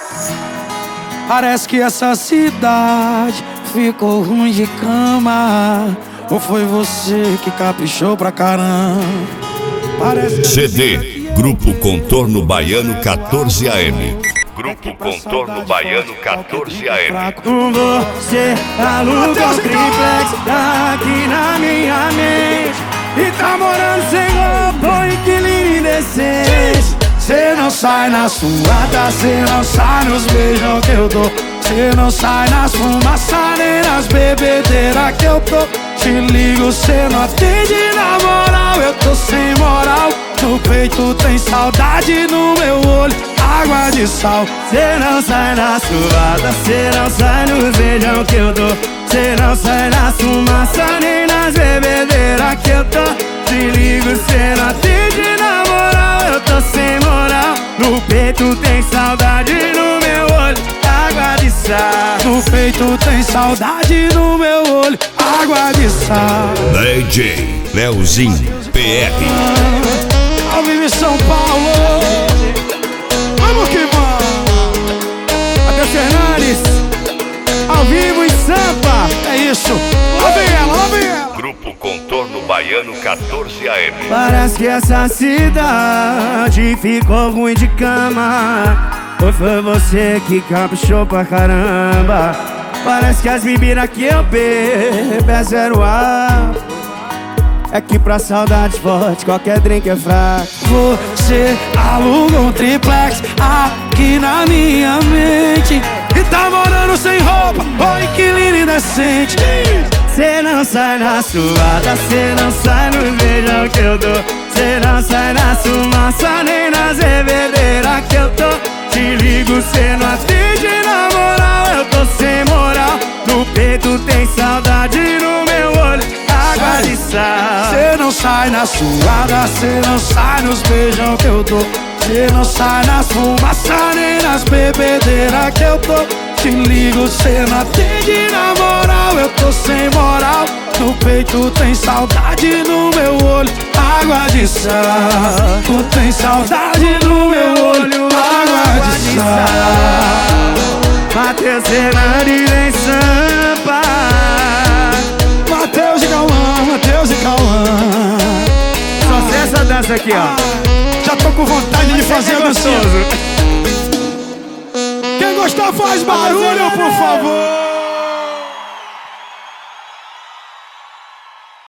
Parece que essa cidade ficou ruim de cama. Ou foi você que caprichou pra caramba? CD Grupo Contorno Baiano 14 AM. Grupo Contorno Baiano 14 AM. Você aluga um triplex aqui na minha mente e tá morando sem roupa, inquilino indecente. Cê não sai na suada, cê não sai nos beijão que eu dou. Cê não sai nas fumaças nem nas bebedeiras que eu tô. Te ligo, cê não atende na moral, eu tô sem moral. No peito tem saudade, no meu olho água de sal. Cê não sai na suada, cê não sai nos beijão que eu dou. Cê não sai nas fumaças nem nas bebedeiras que eu tô. Te ligo, cê não atende na moral, eu tô sem moral. No peito tem saudade, no meu olho água de sal. No peito tem saudade, no meu olho água de sal. DJ Leozinho PR. Ao vivo em São Paulo. Vamos que vamos. Até Fernandes. Ao vivo em Sampa. É isso. Lá vem ela, lá vem ela. Grupo Contorno Baiano 14 AM. Parece que essa cidade ficou ruim de cama. Ou foi você que caprichou pra caramba? Parece que as bebidas que eu bebo é zero ar. É que pra saudade forte qualquer drink é fraco. Você aluga um triplex aqui na minha mente e tá morando sem roupa, ô inquilino indecente. Cê não sai na suada, cê não sai no beijão que eu dou. Cê não sai na fumaça nem nas bebedeiras que eu tô. Te ligo, cê não atende na moral, eu tô sem moral. No peito tem saudade, no meu olho água de sal. Cê não sai na suada, cê não sai nos beijão que eu dou. Cê não sai nas fumaças nem nas bebedeiras que eu tô. Te ligo, cê não atende na moral, eu tô sem moral. No peito tem saudade, no meu olho água de sal. Tu tem saudade, no meu olho água de sal. Matheus Fernandes em Sampa. Matheus e Cauã, Matheus e Cauã. Só sei essa dança aqui, ó. Já tô com vontade de fazer gostoso. Quem gostar faz barulho, por favor.